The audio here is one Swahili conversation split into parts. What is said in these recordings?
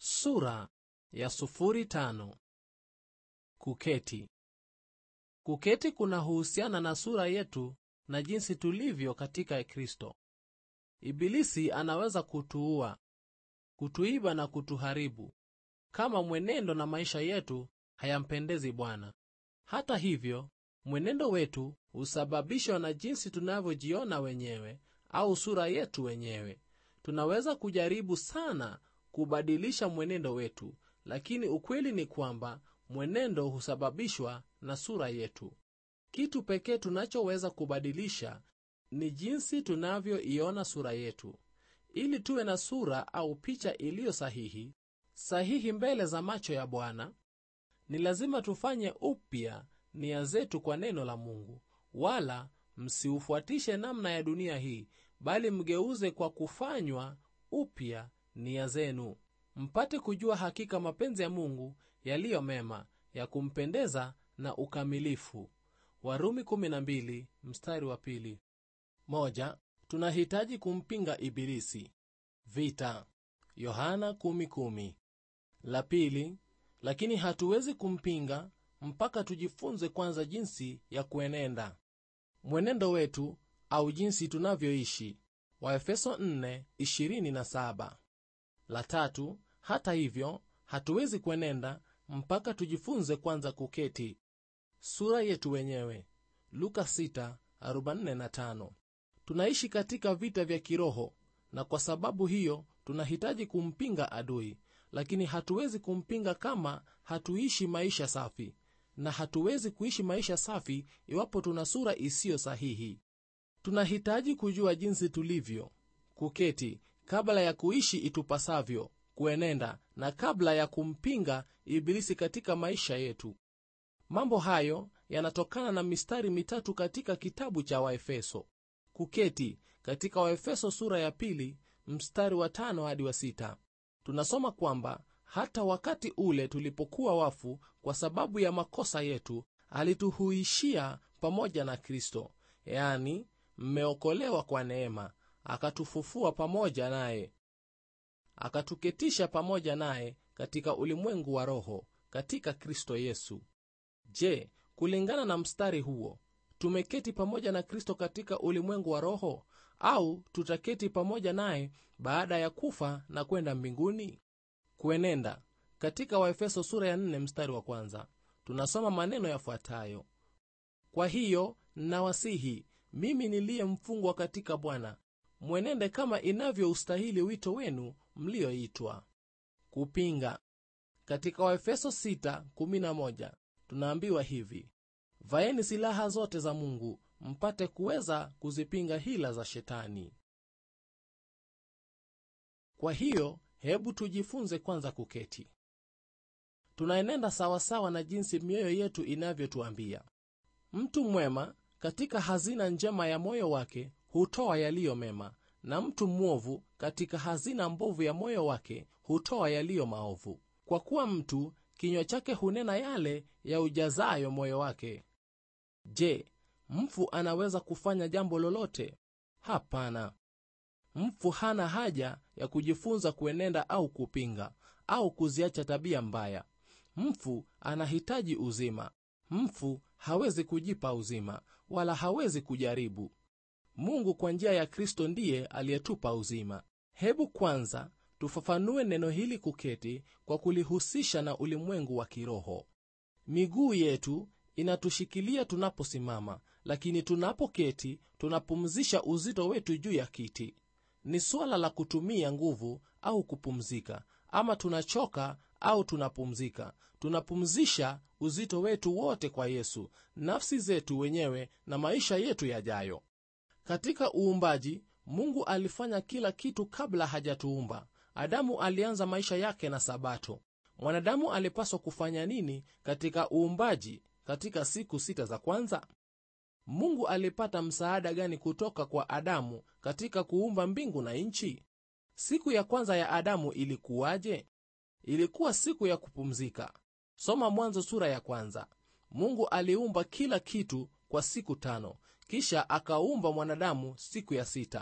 Sura ya 05. Kuketi. Kuketi kunahusiana na sura yetu na jinsi tulivyo katika Kristo. Ibilisi anaweza kutuua, kutuiba na kutuharibu kama mwenendo na maisha yetu hayampendezi Bwana. Hata hivyo, mwenendo wetu husababishwa na jinsi tunavyojiona wenyewe au sura yetu wenyewe. Tunaweza kujaribu sana kubadilisha mwenendo wetu, lakini ukweli ni kwamba mwenendo husababishwa na sura yetu. Kitu pekee tunachoweza kubadilisha ni jinsi tunavyoiona sura yetu. Ili tuwe na sura au picha iliyo sahihi mbele za macho ya Bwana, ni lazima tufanye upya nia zetu kwa neno la Mungu. Wala msiufuatishe namna ya dunia hii, bali mgeuze kwa kufanywa upya nia zenu, mpate kujua hakika mapenzi ya Mungu yaliyo mema, ya kumpendeza na ukamilifu. Warumi 12 mstari wa 2. 1. Tunahitaji kumpinga Ibilisi. Vita. Yohana 10:10. La pili, lakini hatuwezi kumpinga mpaka tujifunze kwanza jinsi ya kuenenda. Mwenendo wetu au jinsi tunavyoishi. Waefeso 4:27. La tatu, hata hivyo, hatuwezi kuenenda mpaka tujifunze kwanza kuketi. Sura yetu wenyewe. Luka 6:45. Tunaishi katika vita vya kiroho, na kwa sababu hiyo tunahitaji kumpinga adui, lakini hatuwezi kumpinga kama hatuishi maisha safi, na hatuwezi kuishi maisha safi iwapo tuna sura isiyo sahihi. Tunahitaji kujua jinsi tulivyo kuketi kabla ya kuishi itupasavyo kuenenda, na kabla ya kumpinga Ibilisi katika maisha yetu. Mambo hayo yanatokana na mistari mitatu katika kitabu cha Waefeso. Kuketi katika Waefeso sura ya 2 mstari wa 5 hadi wa 6. Tunasoma kwamba hata wakati ule tulipokuwa wafu kwa sababu ya makosa yetu, alituhuishia pamoja na Kristo. Yaani, mmeokolewa kwa neema, akatufufua pamoja naye, akatuketisha pamoja naye katika ulimwengu wa roho katika Kristo Yesu. Je, kulingana na mstari huo, tumeketi pamoja na Kristo katika ulimwengu wa roho, au tutaketi pamoja naye baada ya kufa na kwenda mbinguni? Kuenenda. Katika Waefeso sura ya 4 mstari wa 1, tunasoma maneno yafuatayo: kwa hiyo nawasihi, mimi niliye mfungwa katika Bwana, mwenende kama inavyoustahili wito wenu mlioitwa. Kupinga. Katika Waefeso 6:11 tunaambiwa hivi: vaeni silaha zote za Mungu, mpate kuweza kuzipinga hila za Shetani. Kwa hiyo, hebu tujifunze kwanza kuketi. Tunaenenda sawasawa na jinsi mioyo yetu inavyotuambia. Mtu mwema katika hazina njema ya moyo wake hutoa yaliyo mema, na mtu mwovu katika hazina mbovu ya moyo wake hutoa yaliyo maovu. Kwa kuwa mtu kinywa chake hunena yale ya ujazayo moyo wake. Je, mfu anaweza kufanya jambo lolote? Hapana. Mfu hana haja ya kujifunza kuenenda au kupinga au kuziacha tabia mbaya. Mfu anahitaji uzima. Mfu hawezi kujipa uzima, wala hawezi kujaribu. Mungu kwa njia ya Kristo ndiye aliyetupa uzima. Hebu kwanza tufafanue neno hili kuketi kwa kulihusisha na ulimwengu wa kiroho. Miguu yetu inatushikilia tunaposimama, lakini tunapoketi tunapumzisha uzito wetu juu ya kiti. Ni swala la kutumia nguvu au kupumzika, ama tunachoka au tunapumzika. Tunapumzisha uzito wetu wote kwa Yesu, nafsi zetu wenyewe na maisha yetu yajayo. Katika uumbaji, Mungu alifanya kila kitu kabla hajatuumba. Adamu alianza maisha yake na Sabato. Mwanadamu alipaswa kufanya nini katika uumbaji katika siku 6 za kwanza? Mungu alipata msaada gani kutoka kwa Adamu katika kuumba mbingu na nchi? Siku ya kwanza ya Adamu ilikuwaje? Ilikuwa siku ya kupumzika. Soma Mwanzo sura ya 1. Mungu aliumba kila kitu kwa siku 5, kisha akaumba mwanadamu siku ya 6.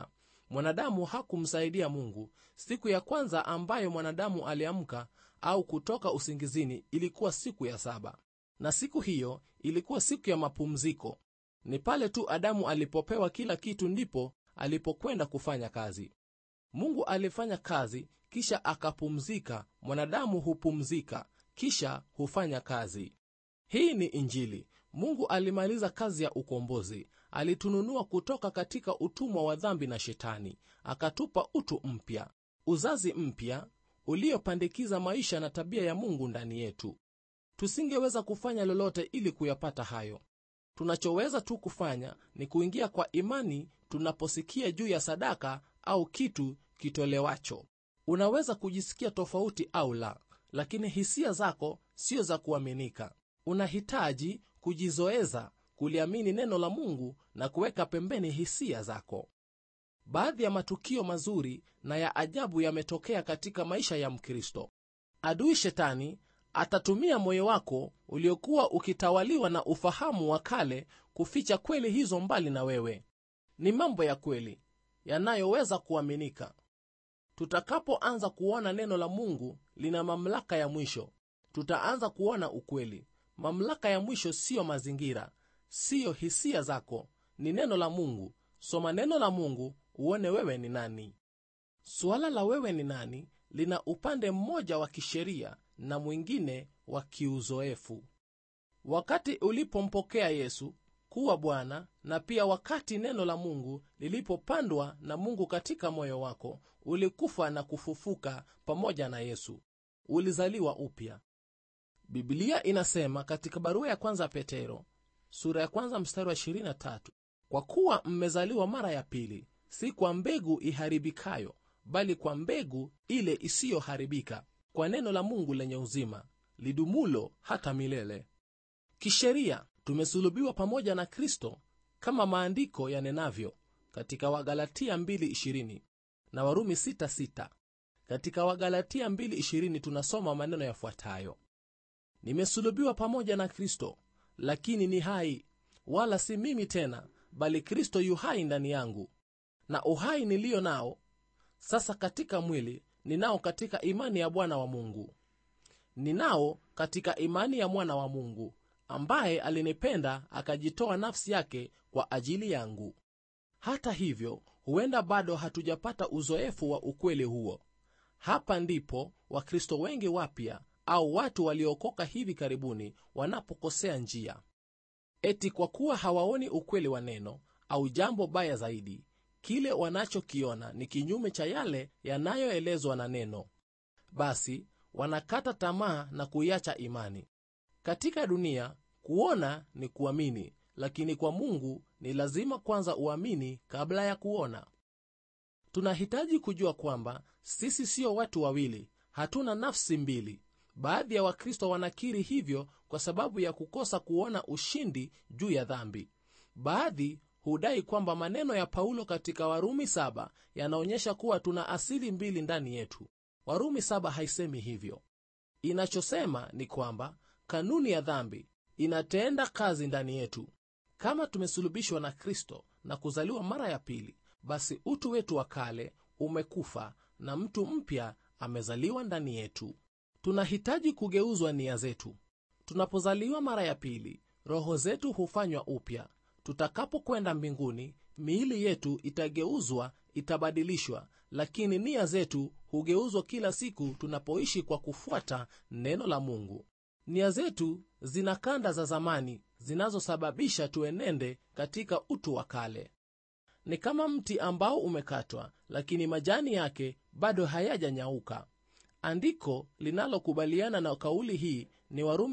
Mwanadamu hakumsaidia Mungu. Siku ya kwanza ambayo mwanadamu aliamka au kutoka usingizini ilikuwa siku ya 7. Na siku hiyo ilikuwa siku ya mapumziko. Ni pale tu Adamu alipopewa kila kitu ndipo alipokwenda kufanya kazi. Mungu alifanya kazi kisha akapumzika. Mwanadamu hupumzika kisha hufanya kazi. Hii ni Injili. Mungu alimaliza kazi ya ukombozi. Alitununua kutoka katika utumwa wa dhambi na Shetani. Akatupa utu mpya, uzazi mpya uliopandikiza maisha na tabia ya Mungu ndani yetu. Tusingeweza kufanya lolote ili kuyapata hayo. Tunachoweza tu kufanya ni kuingia kwa imani tunaposikia juu ya sadaka au kitu kitolewacho. Unaweza kujisikia tofauti au la, lakini hisia zako sio za kuaminika. Unahitaji kujizoeza kuliamini neno la Mungu na kuweka pembeni hisia zako. Baadhi ya matukio mazuri na ya ajabu yametokea katika maisha ya Mkristo. Adui Shetani atatumia moyo wako uliokuwa ukitawaliwa na ufahamu wa kale kuficha kweli hizo mbali na wewe. Ni mambo ya kweli yanayoweza kuaminika. Tutakapoanza kuona neno la Mungu lina mamlaka ya mwisho, tutaanza kuona ukweli. Mamlaka ya mwisho siyo mazingira, siyo hisia zako, ni neno la Mungu. Soma neno la Mungu uone wewe ni nani. Suala la wewe ni nani lina upande mmoja wa kisheria na mwingine wa kiuzoefu. Wakati ulipompokea Yesu kuwa Bwana, na pia wakati neno la Mungu lilipopandwa na Mungu katika moyo wako, ulikufa na kufufuka pamoja na Yesu. Ulizaliwa upya. Biblia inasema katika barua ya kwanza Petero, sura ya 1 mstari wa 23, kwa kuwa mmezaliwa mara ya pili, si kwa mbegu iharibikayo, bali kwa mbegu ile isiyoharibika, kwa neno la Mungu lenye uzima, lidumulo hata milele. Kisheria tumesulubiwa pamoja na Kristo kama maandiko yanenavyo katika Wagalatia 2:20 na Warumi 6:6. Katika Wagalatia 2:20 tunasoma maneno yafuatayo: nimesulubiwa pamoja na Kristo, lakini ni hai, wala si mimi tena, bali Kristo yu hai ndani yangu. Na uhai nilio nao sasa katika mwili, ninao katika imani ya Bwana wa Mungu. Ninao katika imani ya Mwana wa Mungu, ambaye alinipenda akajitoa nafsi yake kwa ajili yangu. Hata hivyo, huenda bado hatujapata uzoefu wa ukweli huo. Hapa ndipo Wakristo wengi wapya au watu waliokoka hivi karibuni wanapokosea njia. Eti kwa kuwa hawaoni ukweli wa neno, au jambo baya zaidi, kile wanachokiona ni kinyume cha yale yanayoelezwa na neno, basi wanakata tamaa na kuiacha imani. Katika dunia, kuona ni kuamini, lakini kwa Mungu ni lazima kwanza uamini kabla ya kuona. Tunahitaji kujua kwamba sisi sio watu wawili, hatuna nafsi mbili. Baadhi ya Wakristo wanakiri hivyo kwa sababu ya kukosa kuona ushindi juu ya dhambi. Baadhi hudai kwamba maneno ya Paulo katika Warumi 7 yanaonyesha kuwa tuna asili mbili ndani yetu. Warumi 7 haisemi hivyo. Inachosema ni kwamba kanuni ya dhambi inatenda kazi ndani yetu. Kama tumesulubishwa na Kristo na kuzaliwa mara ya pili, basi utu wetu wa kale umekufa na mtu mpya amezaliwa ndani yetu. Tunahitaji kugeuzwa nia zetu. Tunapozaliwa mara ya pili, roho zetu hufanywa upya. Tutakapokwenda mbinguni, miili yetu itageuzwa, itabadilishwa, lakini nia zetu hugeuzwa kila siku tunapoishi kwa kufuata neno la Mungu. Nia zetu zina kanda za zamani zinazosababisha tuenende katika utu wa kale. Ni kama mti ambao umekatwa, lakini majani yake bado hayajanyauka. Andiko linalokubaliana na kauli hii ni Warumi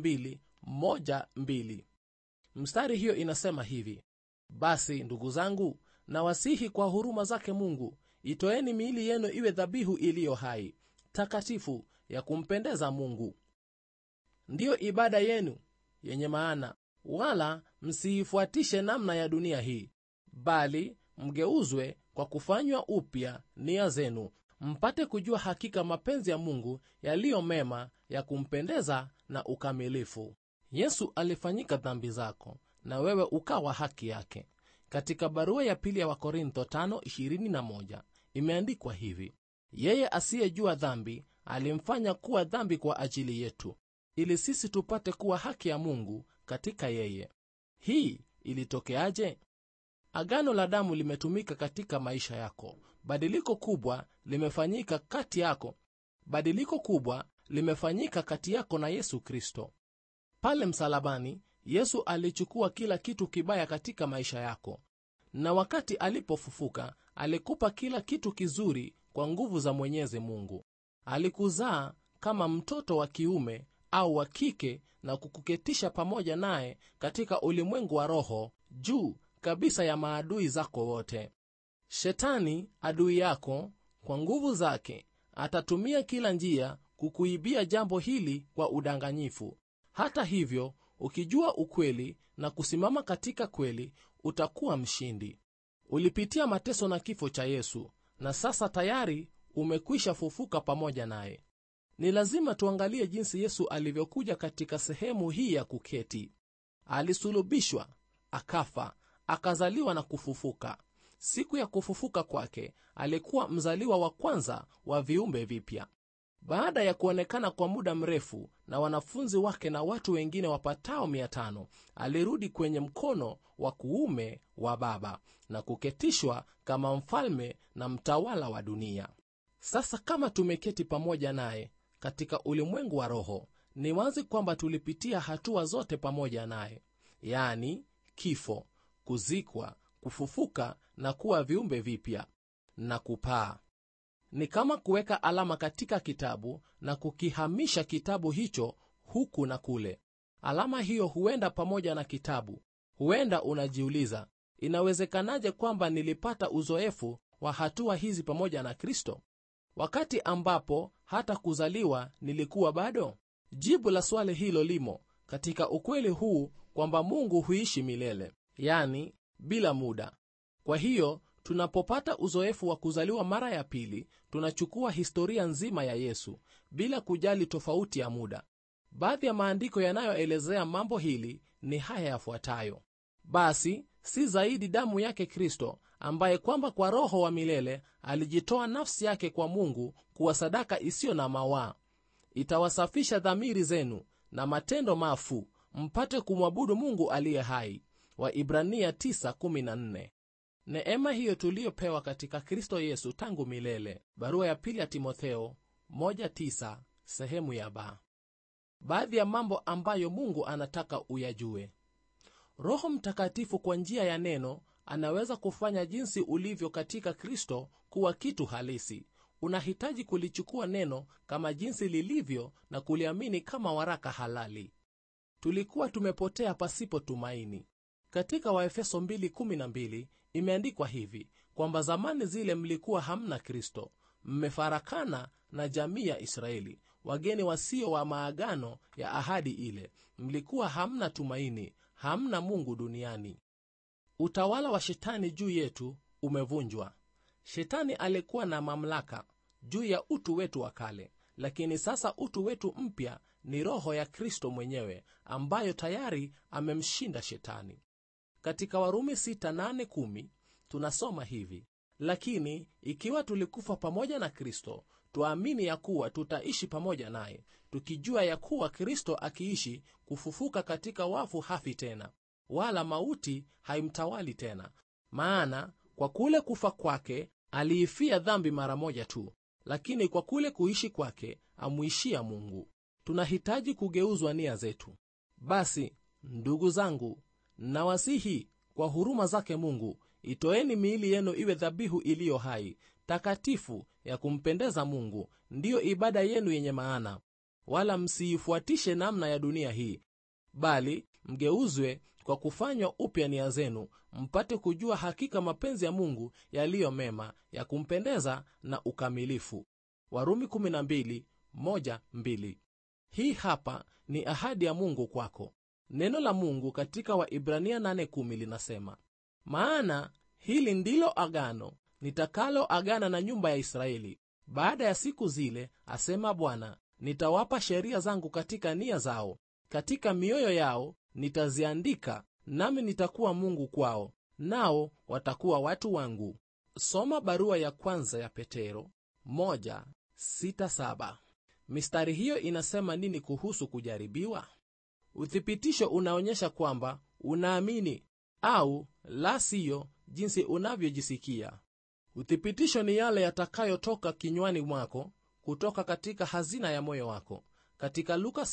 12:1-2. Mstari hiyo inasema hivi: basi ndugu zangu, nawasihi kwa huruma zake Mungu, itoeni miili yenu iwe dhabihu iliyo hai, takatifu, ya kumpendeza Mungu. Ndiyo ibada yenu yenye maana, wala msiifuatishe namna ya dunia hii, bali mgeuzwe kwa kufanywa upya nia zenu, mpate kujua hakika mapenzi ya Mungu yaliyo mema, ya kumpendeza na ukamilifu. Yesu alifanyika dhambi zako na wewe ukawa haki yake. Katika barua ya pili ya Wakorintho 5:21 imeandikwa hivi: yeye asiyejua dhambi alimfanya kuwa dhambi kwa ajili yetu, ili sisi tupate kuwa haki ya Mungu katika yeye. Hii ilitokeaje? Agano la damu limetumika katika maisha yako. Badiliko kubwa limefanyika kati yako na Yesu Kristo. Pale msalabani, Yesu alichukua kila kitu kibaya katika maisha yako, na wakati alipofufuka, alikupa kila kitu kizuri kwa nguvu za Mwenyezi Mungu. Alikuzaa kama mtoto wa kiume au wa kike na kukuketisha pamoja naye katika ulimwengu wa roho, juu kabisa ya maadui zako wote. Shetani, adui yako, kwa nguvu zake atatumia kila njia kukuibia jambo hili kwa udanganyifu. Hata hivyo, ukijua ukweli na kusimama katika kweli, utakuwa mshindi. Ulipitia mateso na kifo cha Yesu, na sasa tayari umekwisha fufuka pamoja naye. Ni lazima tuangalie jinsi Yesu alivyokuja katika sehemu hii ya kuketi. Alisulubishwa, akafa, akazaliwa na kufufuka. Siku ya kufufuka kwake, alikuwa mzaliwa wa kwanza wa viumbe vipya. Baada ya kuonekana kwa muda mrefu na wanafunzi wake na watu wengine wapatao 500, alirudi kwenye mkono wa kuume wa Baba na kuketishwa kama mfalme na mtawala wa dunia. Sasa kama tumeketi pamoja naye katika ulimwengu wa roho, ni wazi kwamba tulipitia hatua zote pamoja naye, yaani kifo, kuzikwa, kufufuka na kuwa viumbe vipya na kupaa. Ni kama kuweka alama katika kitabu na kukihamisha kitabu hicho huku na kule. Alama hiyo huenda pamoja na kitabu. Huenda unajiuliza, inawezekanaje kwamba nilipata uzoefu wa hatua hizi pamoja na Kristo, wakati ambapo hata kuzaliwa nilikuwa bado? Jibu la swali hilo limo katika ukweli huu kwamba Mungu huishi milele, yani bila muda. Kwa hiyo, tunapopata uzoefu wa kuzaliwa mara ya pili, tunachukua historia nzima ya Yesu bila kujali tofauti ya muda. Baadhi ya maandiko yanayoelezea mambo hili ni haya yafuatayo: basi si zaidi damu yake Kristo, ambaye kwamba kwa Roho wa milele alijitoa nafsi yake kwa Mungu kuwa sadaka isiyo na mawaa, itawasafisha dhamiri zenu na matendo mafu, mpate kumwabudu Mungu aliye hai. Waibrania 9:14. Neema hiyo tuliyopewa katika Kristo Yesu tangu milele. Barua ya pili ya Timotheo 1:9 sehemu ya ba. Baadhi ya mambo ambayo Mungu anataka uyajue. Roho Mtakatifu kwa njia ya neno anaweza kufanya jinsi ulivyo katika Kristo kuwa kitu halisi. Unahitaji kulichukua neno kama jinsi lilivyo na kuliamini kama waraka halali. Tulikuwa tumepotea pasipo tumaini. Katika Waefeso 2:12 imeandikwa hivi kwamba zamani zile mlikuwa hamna Kristo, mmefarakana na jamii ya Israeli, wageni wasio wa maagano ya ahadi ile. Mlikuwa hamna tumaini, hamna Mungu duniani. Utawala wa Shetani juu yetu umevunjwa. Shetani alikuwa na mamlaka juu ya utu wetu wa kale, lakini sasa utu wetu mpya ni roho ya Kristo mwenyewe, ambayo tayari amemshinda Shetani. Katika Warumi 6:8-10 tunasoma hivi: lakini ikiwa tulikufa pamoja na Kristo, tuamini ya kuwa tutaishi pamoja naye, tukijua ya kuwa Kristo akiishi, kufufuka katika wafu hafi tena, wala mauti haimtawali tena. Maana kwa kule kufa kwake aliifia dhambi mara moja tu, lakini kwa kule kuishi kwake amuishia Mungu. Tunahitaji kugeuzwa nia zetu. Basi ndugu zangu, nawasihi kwa huruma zake Mungu, itoeni miili yenu iwe dhabihu iliyo hai, takatifu, ya kumpendeza Mungu, ndiyo ibada yenu yenye maana. Wala msiifuatishe namna ya dunia hii, bali mgeuzwe kwa kufanywa upya nia zenu, mpate kujua hakika mapenzi ya Mungu yaliyo mema, ya kumpendeza na ukamilifu. Warumi 12:1-2. Hii hapa ni ahadi ya Mungu kwako. Neno la Mungu katika Waibrania 8:10 linasema, maana hili ndilo agano nitakalo agana na nyumba ya Israeli baada ya siku zile, asema Bwana, nitawapa sheria zangu katika nia zao, katika mioyo yao nitaziandika, nami nitakuwa Mungu kwao, nao watakuwa watu wangu. Soma barua ya kwanza ya Petero 1:6-7. Mistari hiyo inasema nini kuhusu kujaribiwa? Uthibitisho unaonyesha kwamba unaamini au la sio jinsi unavyojisikia. Uthibitisho ni yale yatakayotoka kinywani mwako, kutoka katika hazina ya moyo wako. Katika Luka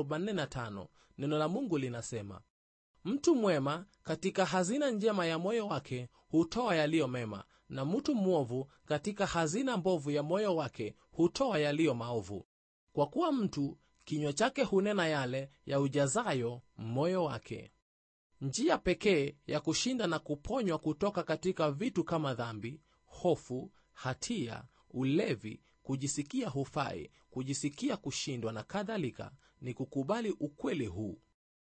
6:45 neno la Mungu linasema, mtu mwema katika hazina njema ya moyo wake hutoa yaliyo mema, na mtu mwovu katika hazina mbovu ya moyo wake hutoa yaliyo maovu. Kwa kuwa mtu kinywa chake hunena yale ya ujazayo moyo wake. Njia pekee ya kushinda na kuponywa kutoka katika vitu kama dhambi, hofu, hatia, ulevi, kujisikia hufai, kujisikia kushindwa na kadhalika, ni kukubali ukweli huu.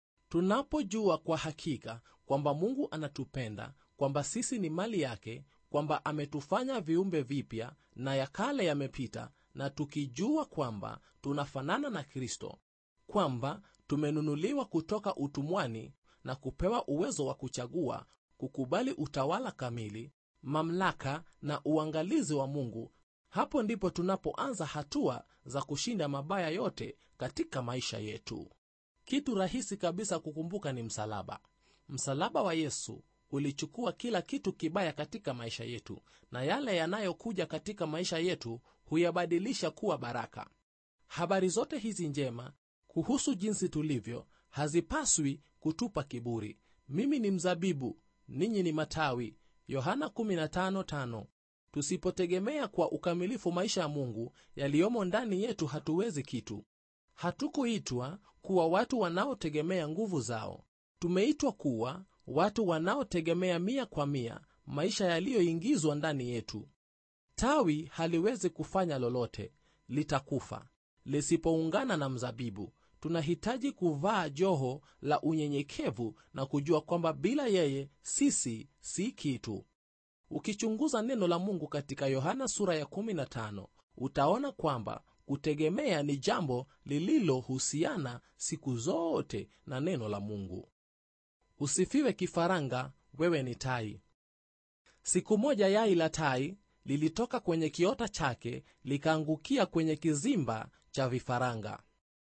Tunapojua kwa hakika kwamba Mungu anatupenda, kwamba sisi ni mali yake, kwamba ametufanya viumbe vipya na ya kale yamepita, na tukijua kwamba tunafanana na Kristo, kwamba tumenunuliwa kutoka utumwani na kupewa uwezo wa kuchagua, kukubali utawala kamili, mamlaka na uangalizi wa Mungu, hapo ndipo tunapoanza hatua za kushinda mabaya yote katika maisha yetu. Kitu rahisi kabisa kukumbuka ni msalaba. Msalaba wa Yesu ulichukua kila kitu kibaya katika maisha yetu, na yale yanayokuja katika maisha yetu huyabadilisha kuwa baraka. Habari zote hizi njema kuhusu jinsi tulivyo hazipaswi kutupa kiburi. Mimi ni mzabibu, ninyi ni matawi. Yohana 15:5. Tusipotegemea kwa ukamilifu maisha ya Mungu yaliyomo ndani yetu, hatuwezi kitu. Hatukuitwa kuwa watu wanaotegemea nguvu zao. Tumeitwa kuwa watu wanaotegemea 100% maisha yaliyoingizwa ndani yetu. Tawi haliwezi kufanya lolote, litakufa lisipoungana na mzabibu. Tunahitaji kuvaa joho la unyenyekevu na kujua kwamba bila yeye sisi si kitu. Ukichunguza neno la Mungu katika Yohana sura ya 15, utaona kwamba kutegemea ni jambo lililohusiana siku zote na neno la Mungu. Usifiwe kifaranga, wewe ni tai. Siku moja yai la tai lilitoka kwenye kiota chake likaangukia kwenye kizimba cha vifaranga.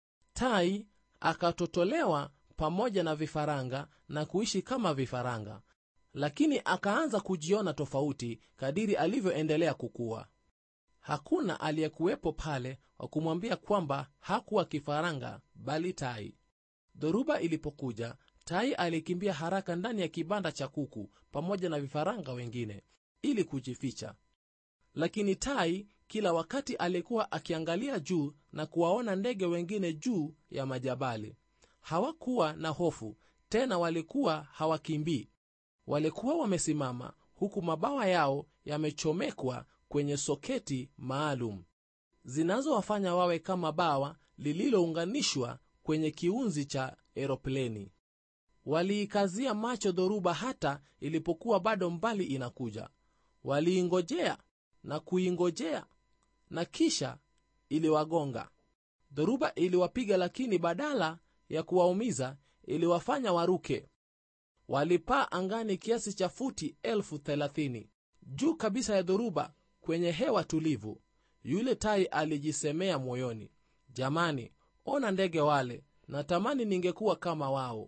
Tai akatotolewa pamoja na vifaranga na kuishi kama vifaranga, lakini akaanza kujiona tofauti kadiri alivyoendelea kukua. Hakuna aliyekuwepo pale wa kumwambia kwamba hakuwa kifaranga bali tai. Dhoruba ilipokuja, tai alikimbia haraka ndani ya kibanda cha kuku pamoja na vifaranga wengine ili kujificha. Lakini tai kila wakati alikuwa akiangalia juu na kuwaona ndege wengine juu ya majabali. Hawakuwa na hofu tena, walikuwa hawakimbii. Walikuwa wamesimama huku mabawa yao yamechomekwa kwenye soketi maalum zinazowafanya wawe kama bawa lililounganishwa kwenye kiunzi cha aeropleni. Waliikazia macho dhoruba hata ilipokuwa bado mbali inakuja. Waliingojea na kuingojea, na kisha iliwagonga. Dhoruba iliwapiga, lakini badala ya kuwaumiza iliwafanya waruke. Walipaa angani kiasi cha futi 30,000 juu kabisa ya dhoruba kwenye hewa tulivu. Yule tai alijisemea moyoni, jamani, ona ndege wale, natamani ningekuwa kama wao.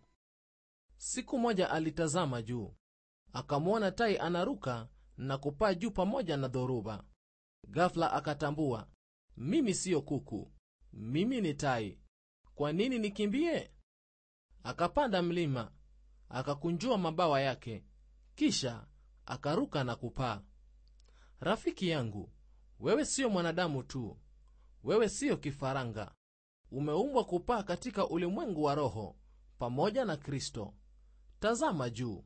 Siku moja alitazama juu, akamwona tai anaruka na kupaa juu pamoja na dhoruba. Ghafla akatambua, mimi siyo kuku, mimi ni tai. Kwa nini nikimbie? Akapanda mlima, akakunjua mabawa yake, kisha akaruka na kupaa. Rafiki yangu, wewe siyo mwanadamu tu. Wewe siyo kifaranga. Umeumbwa kupaa katika ulimwengu wa roho pamoja na Kristo. Tazama juu.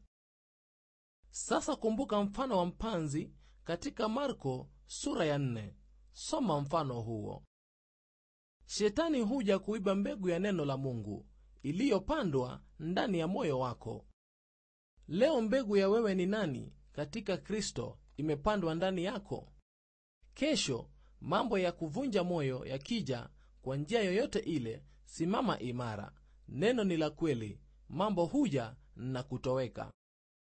Sasa kumbuka mfano wa mpanzi katika Marko sura ya 4. Soma mfano huo. Shetani huja kuiba mbegu ya neno la Mungu iliyopandwa ndani ya moyo wako. Leo mbegu ya wewe ni nani katika Kristo imepandwa ndani yako. Kesho mambo ya kuvunja moyo yakija kwa njia yoyote ile, simama imara. Neno ni la kweli, mambo huja na kutoweka.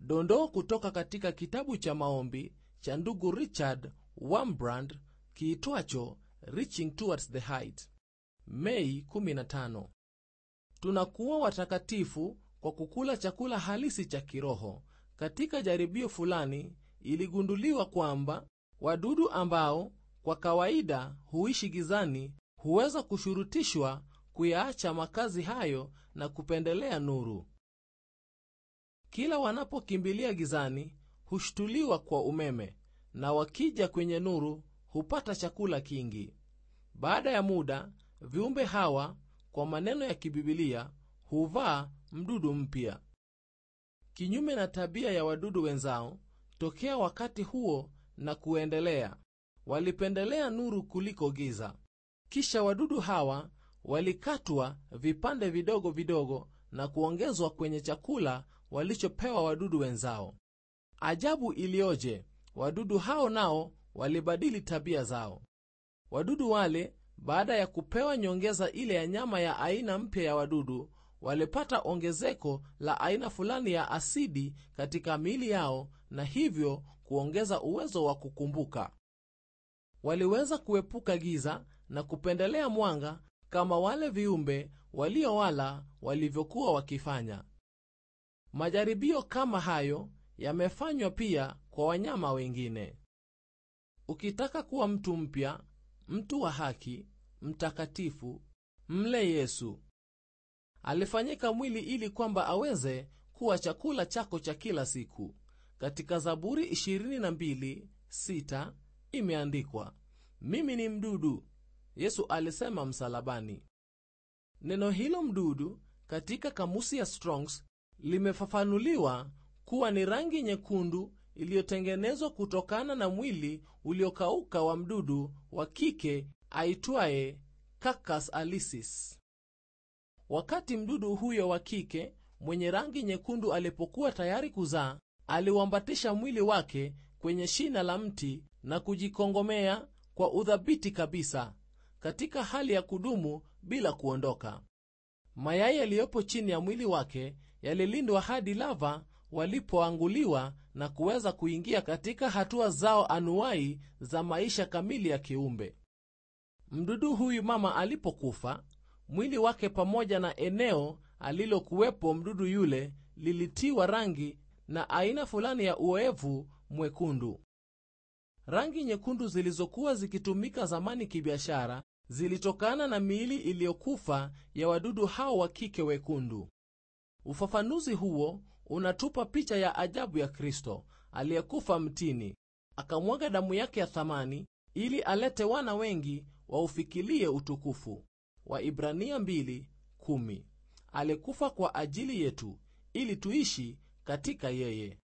Dondoo kutoka katika kitabu cha maombi cha ndugu Richard Wurmbrand kiitwacho Reaching Towards the Height, Mei 15. Tunakuwa watakatifu kwa kukula chakula halisi cha kiroho. Katika jaribio fulani iligunduliwa kwamba wadudu ambao kwa kawaida huishi gizani huweza kushurutishwa kuyaacha makazi hayo na kupendelea nuru. Kila wanapokimbilia gizani hushtuliwa kwa umeme, na wakija kwenye nuru hupata chakula kingi. Baada ya muda, viumbe hawa kwa maneno ya kibibilia huvaa mdudu mpya. Kinyume na tabia ya wadudu wenzao, tokea wakati huo na kuendelea, walipendelea nuru kuliko giza. Kisha wadudu hawa walikatwa vipande vidogo vidogo na kuongezwa kwenye chakula walichopewa wadudu wenzao. Ajabu ilioje! Wadudu hao nao walibadili tabia zao. Wadudu wale, baada ya kupewa nyongeza ile ya nyama ya aina mpya ya wadudu, walipata ongezeko la aina fulani ya asidi katika miili yao, na hivyo kuongeza uwezo wa kukumbuka. Waliweza kuepuka giza na kupendelea mwanga kama wale viumbe waliowala walivyokuwa wakifanya. Majaribio kama hayo yamefanywa pia kwa wanyama wengine. Ukitaka kuwa mtu mpya, mtu wa haki, mtakatifu, mle Yesu. Alifanyika mwili ili kwamba aweze kuwa chakula chako cha kila siku. Katika Zaburi 22:6 imeandikwa, mimi ni mdudu, Yesu alisema msalabani. Neno hilo mdudu katika kamusi ya Strongs limefafanuliwa kuwa ni rangi nyekundu iliyotengenezwa kutokana na mwili uliokauka wa mdudu wa kike aitwaye Cacus alicis. Wakati mdudu huyo wa kike mwenye rangi nyekundu alipokuwa tayari kuzaa, aliuambatisha mwili wake kwenye shina la mti na kujikongomea kwa udhabiti kabisa katika hali ya kudumu bila kuondoka. Mayai yaliyopo chini ya mwili wake yalilindwa hadi lava walipoanguliwa na kuweza kuingia katika hatua zao anuwai za maisha kamili ya kiumbe. Mdudu huyu mama alipokufa, mwili wake pamoja na eneo alilokuwepo mdudu yule lilitiwa rangi na aina fulani ya uoevu mwekundu. Rangi nyekundu zilizokuwa zikitumika zamani kibiashara zilitokana na miili iliyokufa ya wadudu hao wa kike wekundu. Ufafanuzi huo unatupa picha ya ajabu ya Kristo aliyekufa mtini, akamwaga damu yake ya thamani ili alete wana wengi waufikilie utukufu. Waibrania 2:10. Alikufa kwa ajili yetu ili tuishi katika yeye.